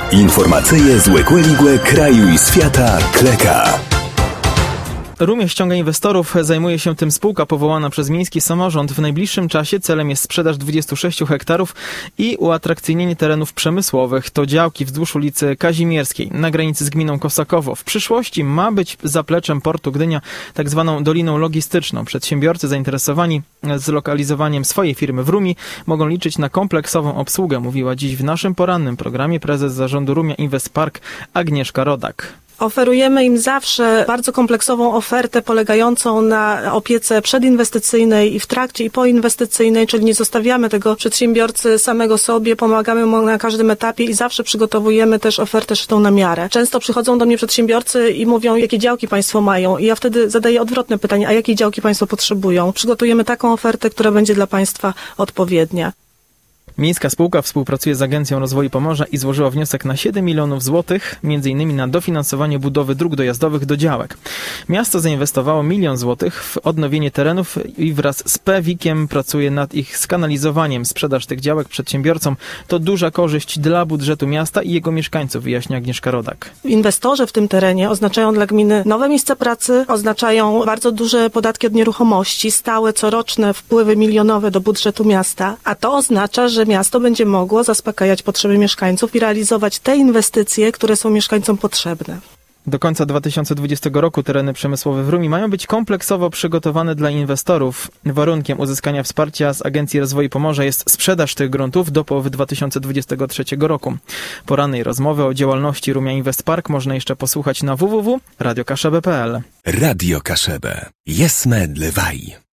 Informacyje z Łekłe kraju i świata Kleka. Rumia ściąga inwestorów, zajmuje się tym spółka powołana przez miejski samorząd. W najbliższym czasie celem jest sprzedaż 26 hektarów i uatrakcyjnienie terenów przemysłowych. To działki wzdłuż ulicy Kazimierskiej na granicy z gminą Kosakowo. W przyszłości ma być zapleczem portu Gdynia tak zwaną doliną logistyczną. Przedsiębiorcy zainteresowani zlokalizowaniem swojej firmy w Rumi mogą liczyć na kompleksową obsługę, mówiła dziś w naszym porannym programie prezes zarządu Rumia Invest Park Agnieszka Rodak. Oferujemy im zawsze bardzo kompleksową ofertę polegającą na opiece przedinwestycyjnej i w trakcie i poinwestycyjnej, czyli nie zostawiamy tego przedsiębiorcy samego sobie, pomagamy mu na każdym etapie i zawsze przygotowujemy też ofertę szytą na miarę. Często przychodzą do mnie przedsiębiorcy i mówią, jakie działki Państwo mają, i ja wtedy zadaję odwrotne pytanie, a jakie działki Państwo potrzebują? Przygotujemy taką ofertę, która będzie dla Państwa odpowiednia. Miejska spółka współpracuje z Agencją Rozwoju Pomorza i złożyła wniosek na 7 milionów złotych, m.in. na dofinansowanie budowy dróg dojazdowych do działek. Miasto zainwestowało 1 000 000 złotych w odnowienie terenów i wraz z PEWiK-iem pracuje nad ich skanalizowaniem. Sprzedaż tych działek przedsiębiorcom to duża korzyść dla budżetu miasta i jego mieszkańców, wyjaśnia Agnieszka Rodak. Inwestorzy w tym terenie oznaczają dla gminy nowe miejsca pracy, oznaczają bardzo duże podatki od nieruchomości, stałe, coroczne wpływy milionowe do budżetu miasta, a to oznacza, że miasto będzie mogło zaspokajać potrzeby mieszkańców i realizować te inwestycje, które są mieszkańcom potrzebne. Do końca 2020 roku tereny przemysłowe w Rumi mają być kompleksowo przygotowane dla inwestorów. Warunkiem uzyskania wsparcia z Agencji Rozwoju Pomorza jest sprzedaż tych gruntów do połowy 2023 roku. Porannej rozmowy o działalności Rumia Invest Park można jeszcze posłuchać na www.radiokaszebe.pl. Radio Kaszebę. Jesme dlewaj.